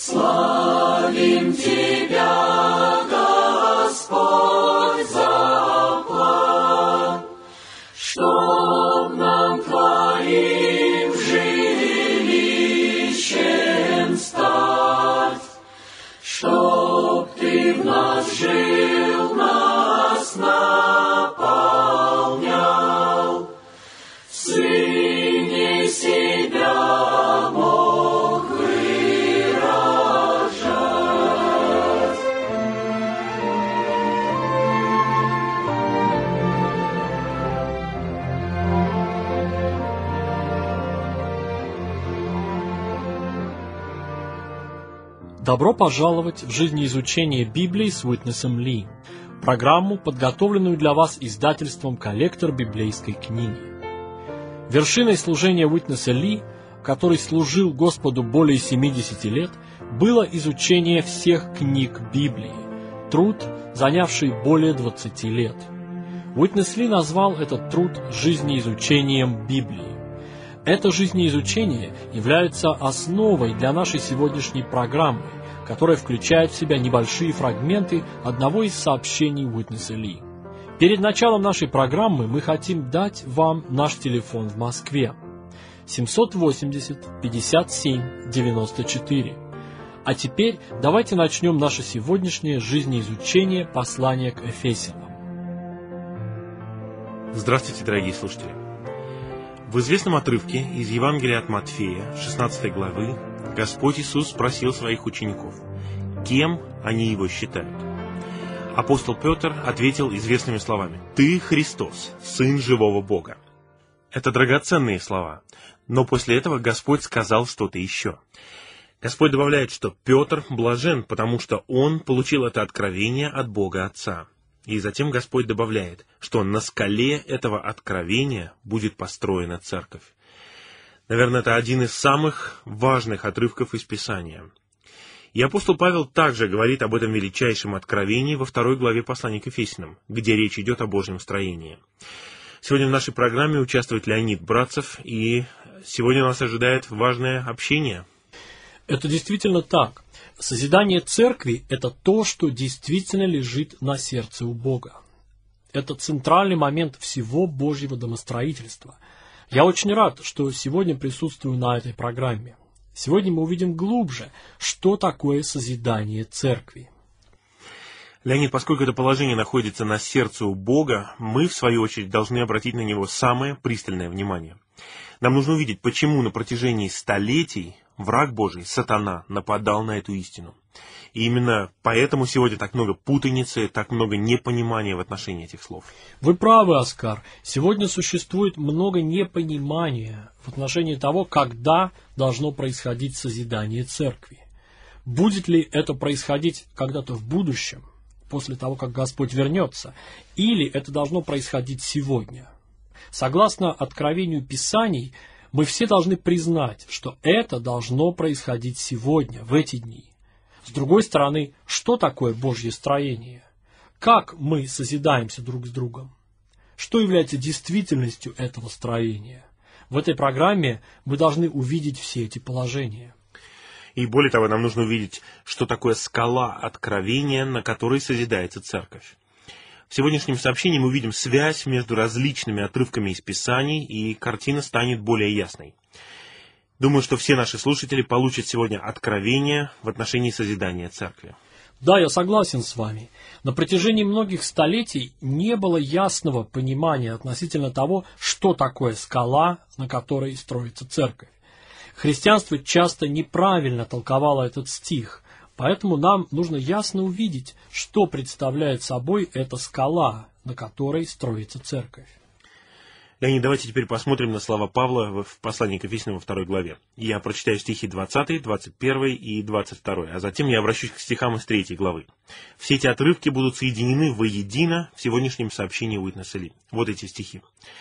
Славим Тебя, Господь, за план, чтоб нам Твоим жилищем стать, чтоб Ты в нас жил, нас наполнял, в Сыне себя мог выражать. Добро пожаловать в жизнеизучение Библии с Уитнесом Ли, программу, подготовленную для вас издательством «Коллектор библейской книги». Вершиной служения Уитнеса Ли, который служил Господу более 70 лет, было изучение всех книг Библии, труд, занявший более 20 лет. Уитнес Ли назвал этот труд жизнеизучением Библии. Это жизнеизучение является основой для нашей сегодняшней программы, которая включает в себя небольшие фрагменты одного из сообщений Уитнеса Ли. Перед началом нашей программы мы хотим дать вам наш телефон в Москве 780-57-94. А теперь давайте начнем наше сегодняшнее жизнеизучение послания к Ефесянам. Здравствуйте, дорогие слушатели! В известном отрывке из Евангелия от Матфея, 16 главы, Господь Иисус спросил своих учеников, кем они Его считают. Апостол Петр ответил известными словами: «Ты Христос, Сын живого Бога». Это драгоценные слова, но после этого Господь сказал что-то еще. Господь добавляет, что Петр блажен, потому что он получил это откровение от Бога Отца. И затем Господь добавляет, что на скале этого откровения будет построена церковь. Наверное, это один из самых важных отрывков из Писания. И апостол Павел также говорит об этом величайшем откровении во 2 главе послания к Ефесянам, где речь идет о Божьем строении. Сегодня в нашей программе участвует Леонид Братцев, и сегодня нас ожидает важное общение. Это действительно так. Созидание церкви – это то, что действительно лежит на сердце у Бога. Это центральный момент всего Божьего домостроительства. Я очень рад, что сегодня присутствую на этой программе. Сегодня мы увидим глубже, что такое созидание церкви. Леонид, поскольку это положение находится на сердце у Бога, мы, в свою очередь, должны обратить на него самое пристальное внимание. Нам нужно увидеть, почему на протяжении столетий враг Божий, сатана, нападал на эту истину. И именно поэтому сегодня так много путаницы, так много непонимания в отношении этих слов. Вы правы, Оскар. Сегодня существует много непонимания в отношении того, когда должно происходить созидание церкви. Будет ли это происходить когда-то в будущем, после того, как Господь вернется, или это должно происходить сегодня? Согласно откровению Писаний, мы все должны признать, что это должно происходить сегодня, в эти дни. С другой стороны, что такое Божье строение? Как мы созидаемся друг с другом? Что является действительностью этого строения? В этой программе мы должны увидеть все эти положения. И более того, нам нужно увидеть, что такое скала откровения, на которой созидается церковь. В сегодняшнем сообщении мы увидим связь между различными отрывками из Писаний, и картина станет более ясной. Думаю, что все наши слушатели получат сегодня откровение в отношении созидания церкви. Да, я согласен с вами. На протяжении многих столетий не было ясного понимания относительно того, что такое скала, на которой строится церковь. Христианство часто неправильно толковало этот стих, поэтому нам нужно ясно увидеть, что представляет собой эта скала, на которой строится церковь. Леонид, давайте теперь посмотрим на слова Павла в послании к Ефесянам во 2 главе. Я прочитаю стихи 20, 21 и 22, а затем я обращусь к стихам из 3 главы. Все эти отрывки будут соединены воедино в сегодняшнем сообщении Уитнеса Ли. Вот эти стихи.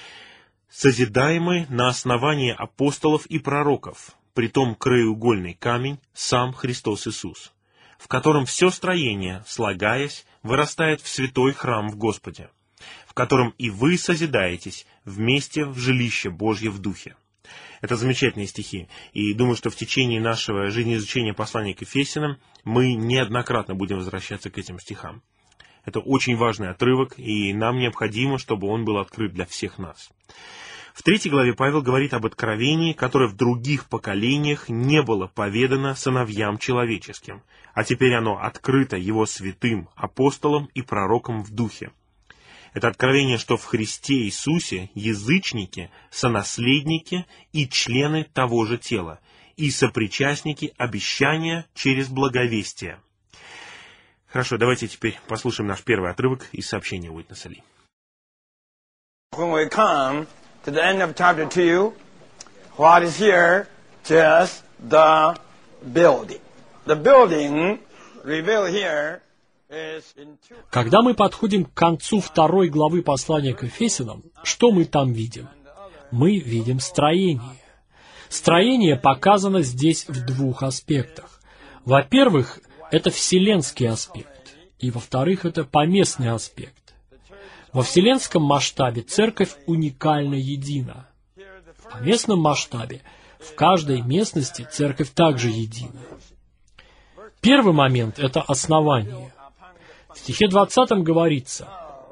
«Созидаемый на основании апостолов и пророков, притом краеугольный камень, сам Христос Иисус, в котором все строение, слагаясь, вырастает в святой храм в Господе, в котором и вы созидаетесь вместе в жилище Божье в Духе. Это замечательные стихи, и думаю, что в течение нашего жизнеизучения послания к Ефесянам мы неоднократно будем возвращаться к этим стихам. Это очень важный отрывок, и нам необходимо, чтобы он был открыт для всех нас. В 3 главе Павел говорит об откровении, которое в других поколениях не было поведано сыновьям человеческим, а теперь оно открыто его святым апостолам и пророкам в духе. Это откровение, что в Христе Иисусе язычники, сонаследники и члены того же тела, и сопричастники обещания через благовестие. Хорошо, давайте теперь послушаем наш первый отрывок из сообщения Уитнеса Ли. When we come to the end of chapter 2, what is here? Just the building. The building revealed here is in two... Когда мы подходим к концу 2 главы послания к Ефесянам, что мы там видим? Мы видим строение. Строение показано здесь в 2 аспектах. Во-первых, это вселенский аспект, и во-вторых, это поместный аспект. Во вселенском масштабе церковь уникально едина. В поместном масштабе в каждой местности церковь также едина. Первый момент – это основание. В стихе 20 говорится: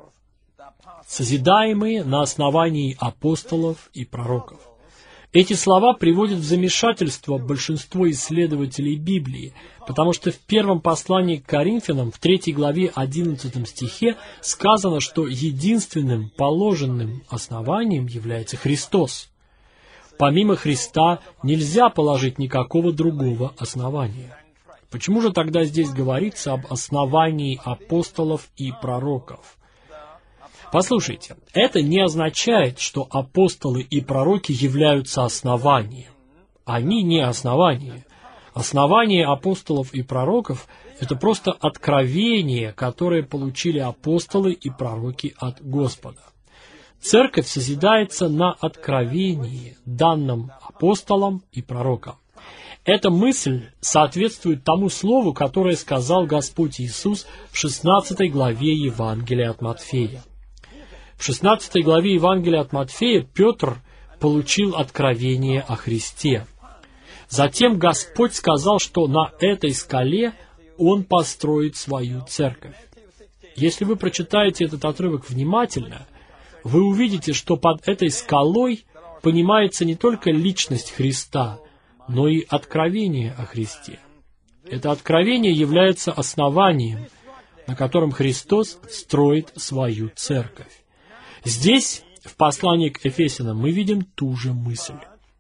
«Созидаемые на основании апостолов и пророков». Эти слова приводят в замешательство большинство исследователей Библии, потому что в первом послании к Коринфянам, в 3 главе 11 стихе, сказано, что единственным положенным основанием является Христос. Помимо Христа нельзя положить никакого другого основания. Почему же тогда здесь говорится об основании апостолов и пророков? Послушайте, это не означает, что апостолы и пророки являются основанием. Они не основание. Основание апостолов и пророков – это просто откровение, которое получили апостолы и пророки от Господа. Церковь созидается на откровении, данном апостолам и пророкам. Эта мысль соответствует тому слову, которое сказал Господь Иисус в 16 главе Евангелия от Матфея. В 16 главе Евангелия от Матфея Петр получил откровение о Христе. Затем Господь сказал, что на этой скале Он построит свою церковь. Если вы прочитаете этот отрывок внимательно, вы увидите, что под этой скалой понимается не только личность Христа, но и откровение о Христе. Это откровение является основанием, на котором Христос строит свою церковь. Здесь, в послании к Ефесянам, мы видим ту же мысль.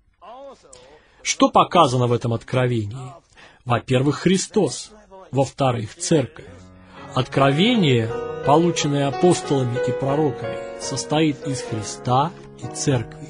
Что показано в этом откровении? Во-первых, Христос. Во-вторых, церковь. Откровение, полученное апостолами и пророками, состоит из Христа и церкви.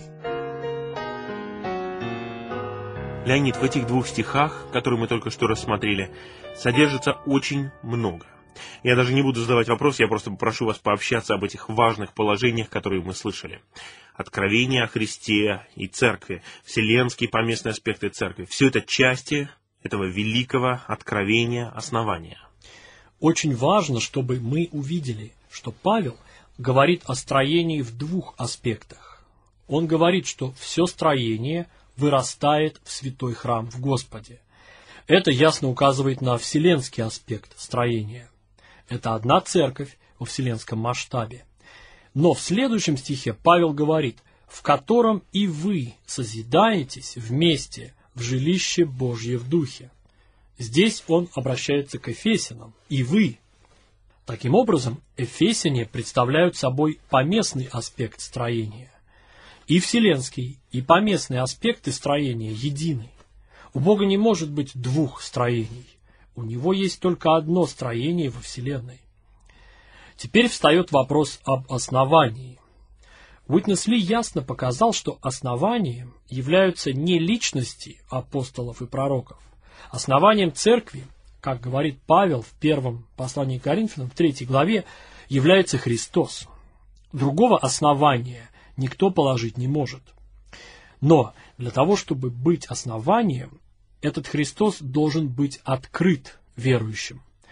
Леонид, в этих 2 стихах, которые мы только что рассмотрели, содержится очень много. Я даже не буду задавать вопрос, я просто попрошу вас пообщаться об этих важных положениях, которые мы слышали. Откровение о Христе и Церкви, вселенские поместные аспекты Церкви. Все это части этого великого откровения основания. Очень важно, чтобы мы увидели, что Павел говорит о строении в 2 аспектах. Он говорит, что все строение вырастает в святой храм в Господе. Это ясно указывает на вселенский аспект строения. Это одна церковь во вселенском масштабе. Но в следующем стихе Павел говорит: «в котором и вы созидаетесь вместе в жилище Божье в духе». Здесь он обращается к Ефесянам, и вы. Таким образом, Ефесяне представляют собой поместный аспект строения. И вселенский, и поместные аспекты строения едины. У Бога не может быть 2 строений. У Него есть только одно строение во Вселенной. Теперь встает вопрос об основании. Уитнес Ли ясно показал, что основанием являются не личности апостолов и пророков. Основанием церкви, как говорит Павел в первом послании к Коринфянам, в 3 главе, является Христос. Другого основания никто положить не может. Но для того, чтобы быть основанием, этот Христос должен быть открыт верующим.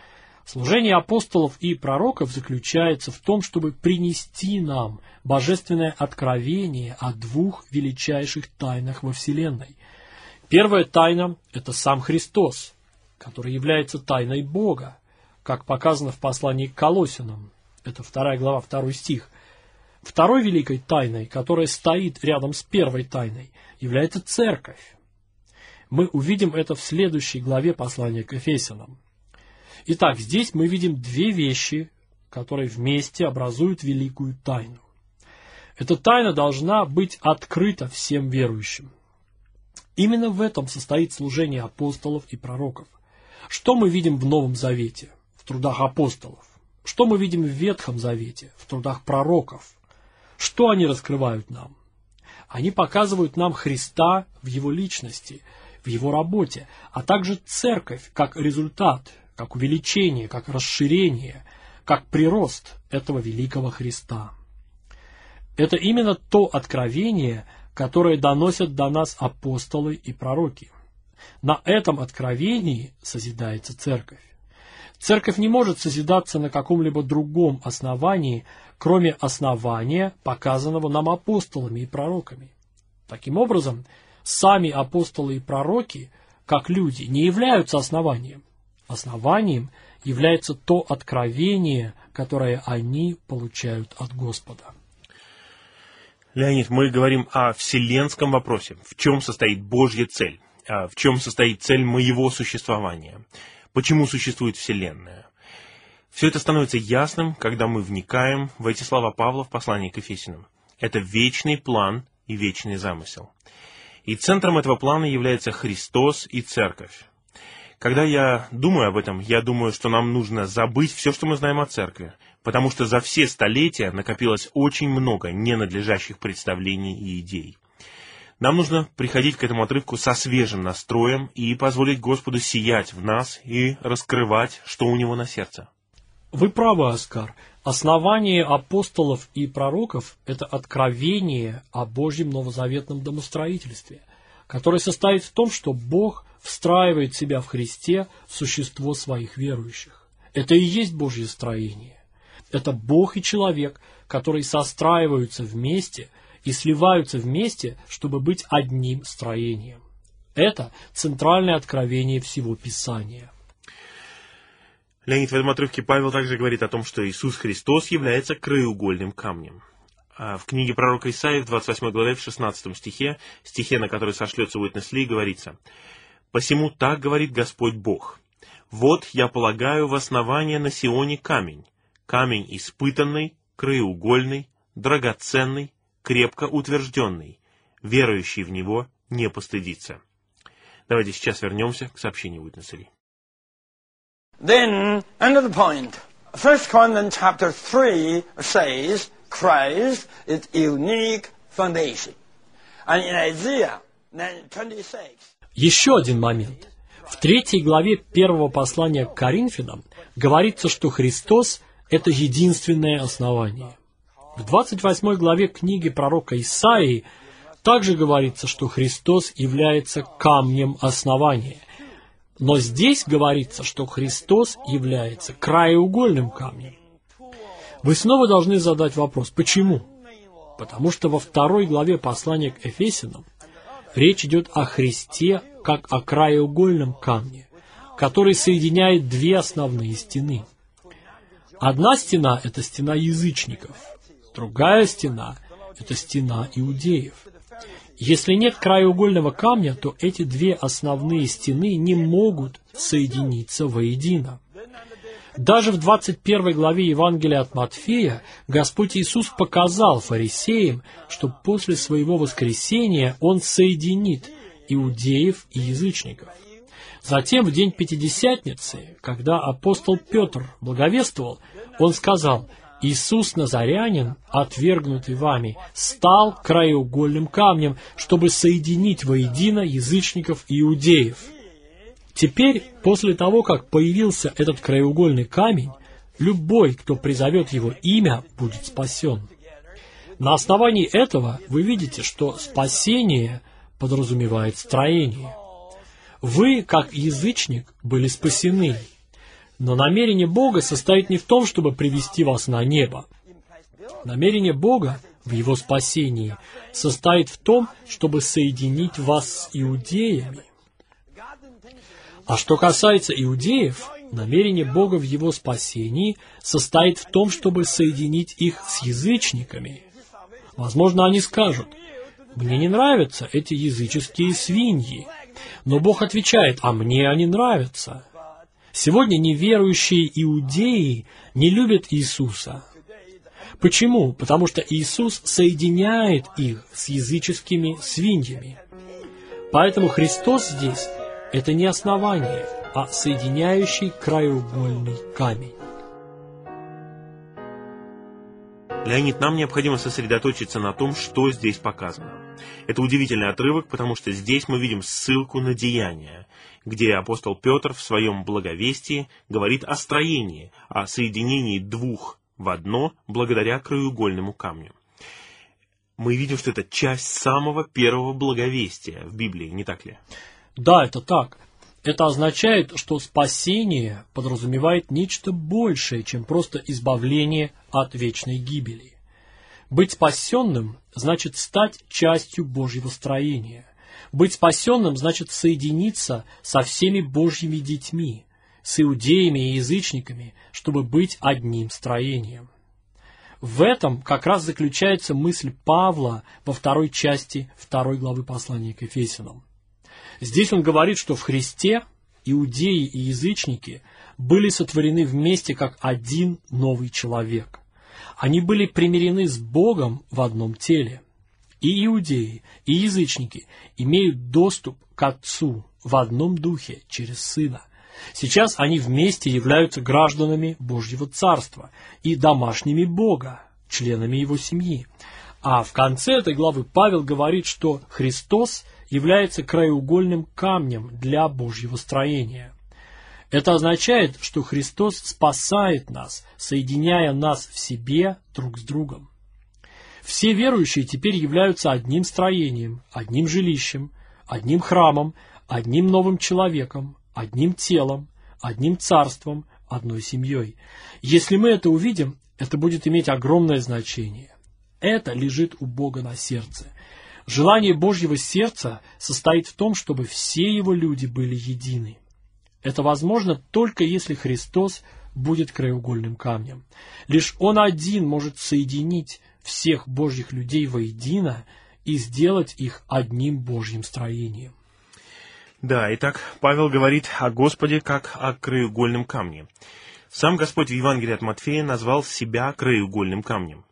Служение апостолов и пророков заключается в том, чтобы принести нам божественное откровение о двух величайших тайнах во Вселенной. Первая тайна – это сам Христос, который является тайной Бога, как показано в послании к Колоссянам. Это 2 глава, 2 стих. Второй великой тайной, которая стоит рядом с первой тайной, является Церковь. Мы увидим это в следующей главе послания к Ефесянам. Итак, здесь мы видим две вещи, которые вместе образуют великую тайну. Эта тайна должна быть открыта всем верующим. Именно в этом состоит служение апостолов и пророков. Что мы видим в Новом Завете, в трудах апостолов? Что мы видим в Ветхом Завете, в трудах пророков? Что они раскрывают нам? Они показывают нам Христа в Его личности, в Его работе, а также Церковь как результат, как увеличение, как расширение, как прирост этого великого Христа. Это именно то откровение, которое доносят до нас апостолы и пророки. На этом откровении созидается Церковь. Церковь не может созидаться на каком-либо другом основании, кроме основания, показанного нам апостолами и пророками. Таким образом, сами апостолы и пророки, как люди, не являются основанием. Основанием является то откровение, которое они получают от Господа. Леонид, мы говорим о вселенском вопросе. В чем состоит Божья цель? В чем состоит цель моего существования? Почему существует Вселенная? Все это становится ясным, когда мы вникаем в эти слова Павла в послании к Ефесянам. Это вечный план и вечный замысел. И центром этого плана является Христос и Церковь. Когда я думаю об этом, я думаю, что нам нужно забыть все, что мы знаем о Церкви, потому что за все столетия накопилось очень много ненадлежащих представлений и идей. Нам нужно приходить к этому отрывку со свежим настроем и позволить Господу сиять в нас и раскрывать, что у Него на сердце. Вы правы, Оскар. Основание апостолов и пророков – это откровение о Божьем новозаветном домостроительстве, которое состоит в том, что Бог встраивает себя в Христе в существо своих верующих. Это и есть Божье строение. Это Бог и человек, которые состраиваются вместе и сливаются вместе, чтобы быть одним строением. Это центральное откровение всего Писания. Леонид, в этом отрывке Павел также говорит о том, что Иисус Христос является краеугольным камнем. В книге пророка Исаии в 28 главе, в 16 стихе, на который сошлется Уитнес Ли, говорится: «Посему так говорит Господь Бог: вот я полагаю в основание на Сионе камень, камень испытанный, краеугольный, драгоценный, крепко утвержденный, верующий в него не постыдится». Давайте сейчас вернемся к сообщению Уитнеса Ли. Then, another point. 1 Corinthians chapter 3 says Christ is unique foundation. And in Isaiah 26... Еще один момент. В 3 главе 1 послания к Коринфянам говорится, что Христос – это единственное основание. В 28 главе книги пророка Исаии также говорится, что Христос является камнем основания. Но здесь говорится, что Христос является краеугольным камнем. Вы снова должны задать вопрос, почему? Потому что во 2 главе послания к Ефесянам речь идет о Христе как о краеугольном камне, который соединяет две основные стены. Одна стена – это стена язычников, другая стена – это стена иудеев. Если нет краеугольного камня, то эти две основные стены не могут соединиться воедино. Даже в 21 главе Евангелия от Матфея Господь Иисус показал фарисеям, что после своего воскресения Он соединит иудеев и язычников. Затем в день Пятидесятницы, когда апостол Петр благовествовал, он сказал: «Иисус Назарянин, отвергнутый вами, стал краеугольным камнем, чтобы соединить воедино язычников и иудеев». Теперь, после того, как появился этот краеугольный камень, любой, кто призовет его имя, будет спасен. На основании этого вы видите, что спасение подразумевает строение. Вы, как язычник, были спасены, Но намерение Бога состоит не в том, чтобы привести вас на небо. Намерение Бога в Его спасении состоит в том, чтобы соединить вас с иудеями. А что касается иудеев, намерение Бога в Его спасении состоит в том, чтобы соединить их с язычниками. Возможно, они скажут: «Мне не нравятся эти языческие свиньи». Но Бог отвечает: «А мне они нравятся». Сегодня неверующие иудеи не любят Иисуса. Почему? Потому что Иисус соединяет их с языческими свиньями. Поэтому Христос здесь — это не основание, а соединяющий краеугольный камень. Леонид, нам необходимо сосредоточиться на том, что здесь показано. Это удивительный отрывок, потому что здесь мы видим ссылку на Деяния, где апостол Петр в своем благовестии говорит о строении, о соединении двух в одно благодаря краеугольному камню. Мы видим, что это часть самого первого благовестия в Библии, не так ли? Да, это так. Это означает, что спасение подразумевает нечто большее, чем просто избавление от вечной гибели. Быть спасенным значит стать частью Божьего строения. Быть спасенным значит соединиться со всеми Божьими детьми, с иудеями и язычниками, чтобы быть одним строением. В этом как раз заключается мысль Павла во второй части 2 главы послания к Ефесянам. Здесь он говорит, что в Христе иудеи и язычники были сотворены вместе как один новый человек. Они были примирены с Богом в одном теле. И иудеи, и язычники имеют доступ к Отцу в одном духе через Сына. Сейчас они вместе являются гражданами Божьего Царства и домашними Бога, членами Его семьи. А в конце этой главы Павел говорит, что Христос является краеугольным камнем для Божьего строения. Это означает, что Христос спасает нас, соединяя нас в себе друг с другом. Все верующие теперь являются одним строением, одним жилищем, одним храмом, одним новым человеком, одним телом, одним царством, одной семьей. Если мы это увидим, это будет иметь огромное значение. Это лежит у Бога на сердце. Желание Божьего сердца состоит в том, чтобы все Его люди были едины. Это возможно только если Христос будет краеугольным камнем. Лишь Он один может соединить всех Божьих людей воедино и сделать их одним Божьим строением. Да, итак, Павел говорит о Господе как о краеугольном камне. Сам Господь в Евангелии от Матфея назвал себя краеугольным камнем.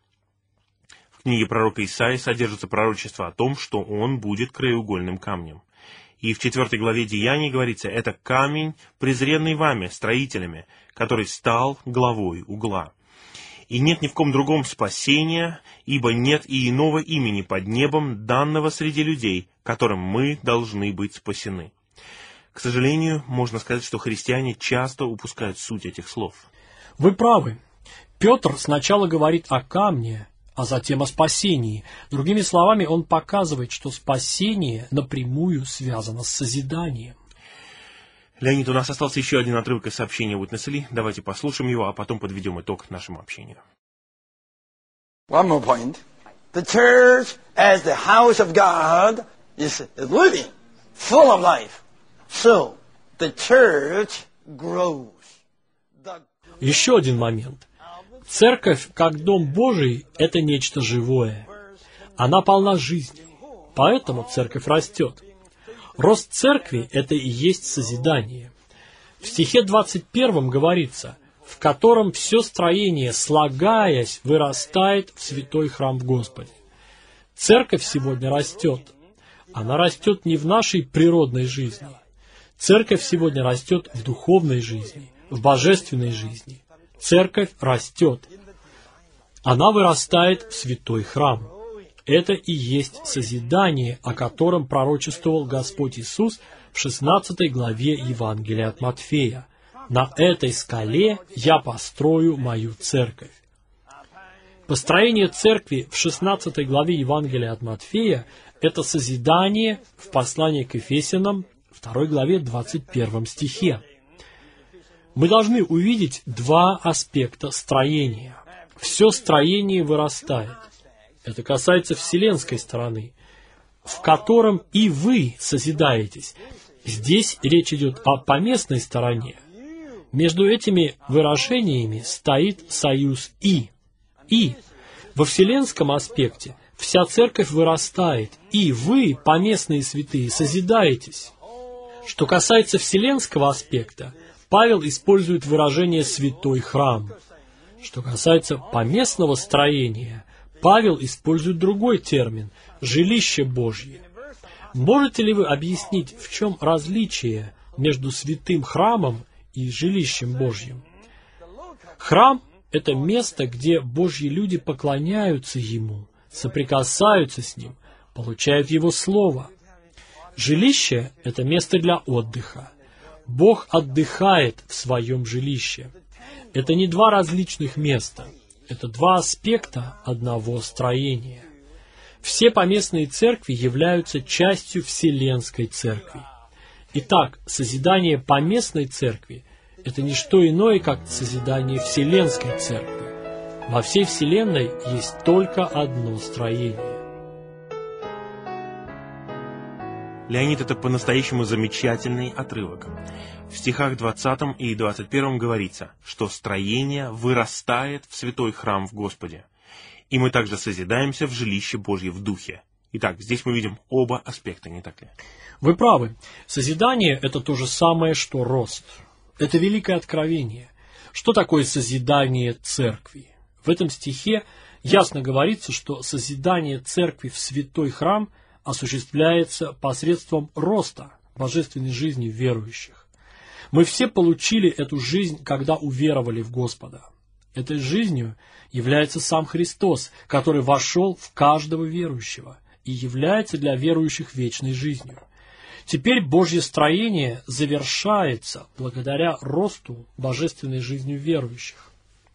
В книге пророка Исаии содержится пророчество о том, что он будет краеугольным камнем. И в 4 главе Деяний говорится: «Это камень, презренный вами, строителями, который стал главой угла. И нет ни в ком другом спасения, ибо нет и иного имени под небом, данного среди людей, которым мы должны быть спасены». К сожалению, можно сказать, что христиане часто упускают суть этих слов. Вы правы. Петр сначала говорит о камне, а затем о спасении. Другими словами, он показывает, что спасение напрямую связано с созиданием. Леонид, у нас остался еще один отрывок из сообщения Witness Lee. Давайте послушаем его, а потом подведем итог нашему общению. One more point. The church as the house of God is living, full of life. So, the church grows. Еще один момент. Церковь, как дом Божий, это нечто живое. Она полна жизни, поэтому церковь растет. Рост церкви – это и есть созидание. В стихе 21 говорится: «В котором все строение, слагаясь, вырастает в святой храм в Господе». Церковь сегодня растет. Она растет не в нашей природной жизни. Церковь сегодня растет в духовной жизни, в божественной жизни. Церковь растет. Она вырастает в святой храм. Это и есть созидание, о котором пророчествовал Господь Иисус в 16 главе Евангелия от Матфея. «На этой скале я построю мою церковь». Построение церкви в 16 главе Евангелия от Матфея – это созидание в послании к Ефесянам 2 главе 21 стихе. Мы должны увидеть два аспекта строения. Все строение вырастает. Это касается вселенской стороны, в котором и вы созидаетесь. Здесь речь идет о поместной стороне. Между этими выражениями стоит союз «и». И во вселенском аспекте вся церковь вырастает, и вы, поместные святые, созидаетесь. Что касается вселенского аспекта, Павел использует выражение «святой храм». Что касается поместного строения, Павел использует другой термин – «жилище Божье». Можете ли вы объяснить, в чем различие между святым храмом и жилищем Божьим? Храм – это место, где Божьи люди поклоняются Ему, соприкасаются с Ним, получают Его Слово. Жилище – это место для отдыха. Бог отдыхает в своем жилище. Это не два различных места, это два аспекта одного строения. Все поместные церкви являются частью Вселенской Церкви. Итак, созидание поместной церкви – это не что иное, как созидание Вселенской Церкви. Во всей Вселенной есть только одно строение. Леонид, это по-настоящему замечательный отрывок. В стихах 20 и 21 говорится, что строение вырастает в святой храм в Господе. И мы также созидаемся в жилище Божье в Духе. Итак, здесь мы видим оба аспекта, не так ли? Вы правы. Созидание – это то же самое, что рост. Это великое откровение. Что такое созидание церкви? В этом стихе ясно говорится, что созидание церкви в святой храм осуществляется посредством роста божественной жизни верующих. Мы все получили эту жизнь, когда уверовали в Господа. Этой жизнью является сам Христос, который вошел в каждого верующего и является для верующих вечной жизнью. Теперь Божье строение завершается благодаря росту божественной жизнью верующих.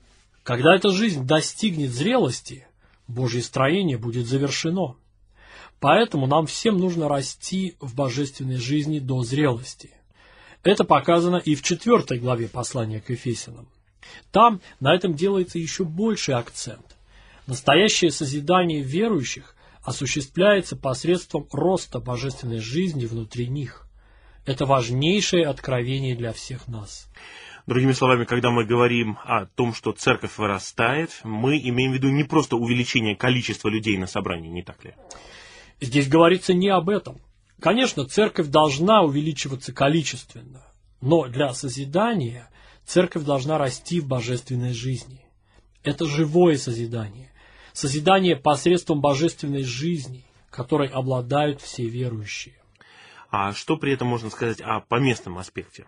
Когда эта жизнь достигнет зрелости, Божье строение будет завершено. Поэтому нам всем нужно расти в божественной жизни до зрелости. Это показано и в 4 главе послания к Ефесянам. Там на этом делается еще больший акцент. Настоящее созидание верующих осуществляется посредством роста божественной жизни внутри них. Это важнейшее откровение для всех нас. Другими словами, когда мы говорим о том, что церковь вырастает, мы имеем в виду не просто увеличение количества людей на собрании, не так ли? Здесь говорится не об этом. Конечно, церковь должна увеличиваться количественно, но для созидания церковь должна расти в божественной жизни. Это живое созидание. Созидание посредством божественной жизни, которой обладают все верующие. А что при этом можно сказать о поместном аспекте?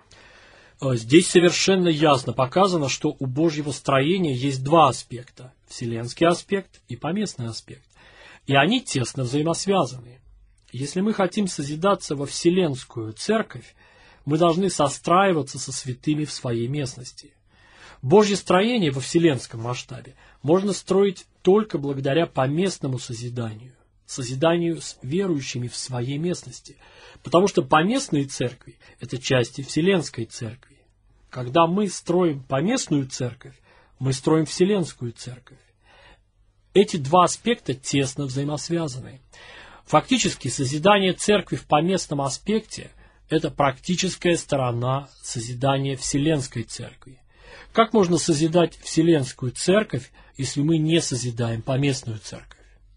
Здесь совершенно ясно показано, что у Божьего строения есть два аспекта – вселенский аспект и поместный аспект. И они тесно взаимосвязаны. Если мы хотим созидаться во вселенскую церковь, мы должны состраиваться со святыми в своей местности. Божье строение во вселенском масштабе можно строить только благодаря поместному созиданию с верующими в своей местности, потому что поместные церкви – это части вселенской церкви. Когда мы строим поместную церковь, мы строим вселенскую церковь. Эти два аспекта тесно взаимосвязаны. Фактически, созидание церкви в поместном аспекте – это практическая сторона созидания вселенской церкви. Как можно созидать вселенскую церковь, если мы не созидаем поместную церковь?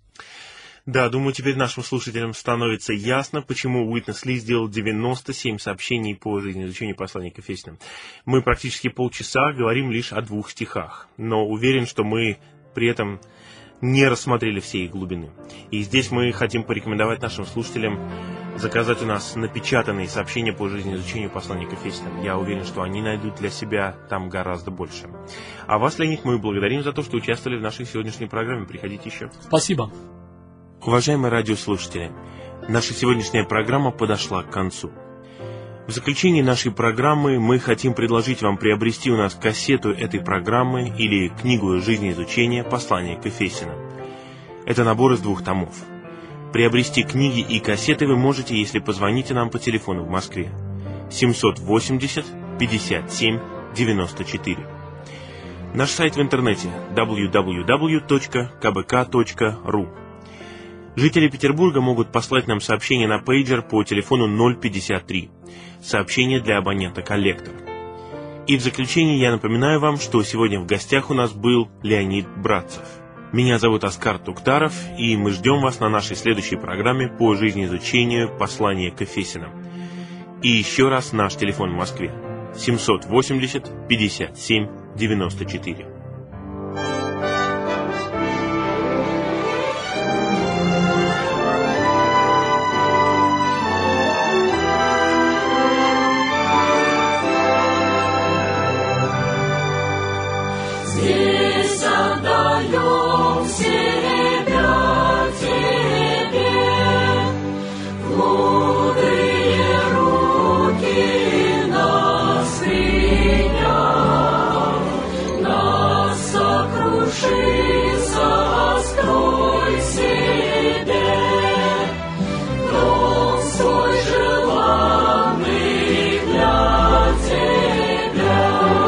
Да, думаю, теперь нашим слушателям становится ясно, почему Уитнес Ли сделал 97 сообщений по жизнеизучению послания к Ефесянам. Мы практически полчаса говорим лишь о 2 стихах, но уверен, что мы при этом не рассмотрели всей их глубины. И здесь мы хотим порекомендовать нашим слушателям заказать у нас напечатанные сообщения по жизнеизучению послания к Ефесянам. Я уверен, что они найдут для себя там гораздо больше. А вас, Леонид, мы благодарим за то, что участвовали в нашей сегодняшней программе. Приходите еще. Спасибо. Уважаемые радиослушатели, наша сегодняшняя программа подошла к концу. В заключении нашей программы мы хотим предложить вам приобрести у нас кассету этой программы или книгу жизнеизучения «Послание к Ефесянам». Это набор из 2 томов. Приобрести книги и кассеты вы можете, если позвоните нам по телефону в Москве 780 57 94. Наш сайт в интернете www.kbk.ru. Жители Петербурга могут послать нам сообщение на пейджер по телефону 053. Сообщение для абонента «Коллектор». И в заключение я напоминаю вам, что сегодня в гостях у нас был Леонид Братцев. Меня зовут Оскар Туктаров, и мы ждем вас на нашей следующей программе по жизнеизучению послания к Ефесянам. И еще раз наш телефон в Москве 780 57 94. Здесь отдаем себя Тебе, в мудрые руки нас приняв, нас сокруши, сострой себе, дом свой желанный для Тебя.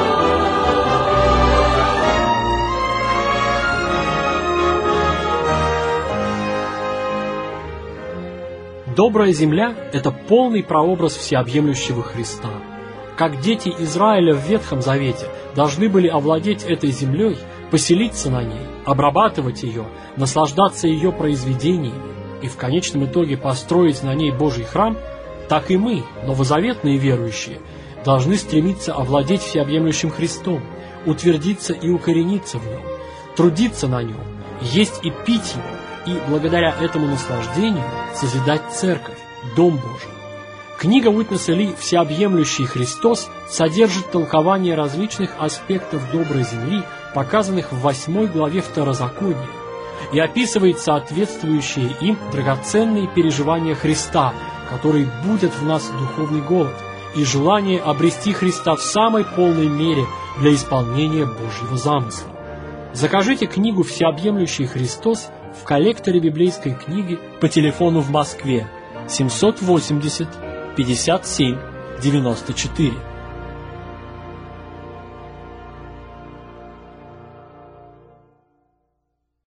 Добрая земля – это полный прообраз всеобъемлющего Христа. Как дети Израиля в Ветхом Завете должны были овладеть этой землей, поселиться на ней, обрабатывать ее, наслаждаться ее произведениями и в конечном итоге построить на ней Божий храм, так и мы, новозаветные верующие, должны стремиться овладеть всеобъемлющим Христом, утвердиться и укорениться в нем, трудиться на нем, есть и пить его, и благодаря этому наслаждению созидать церковь, Дом Божий. Книга Уитнеса Ли «Всеобъемлющий Христос» содержит толкование различных аспектов доброй земли, показанных в 8 главе Второзакония, и описывает соответствующие им драгоценные переживания Христа, который будет в нас духовный голод, и желание обрести Христа в самой полной мере для исполнения Божьего замысла. Закажите книгу «Всеобъемлющий Христос» в коллекторе библейской книги по телефону в Москве 780 57 94.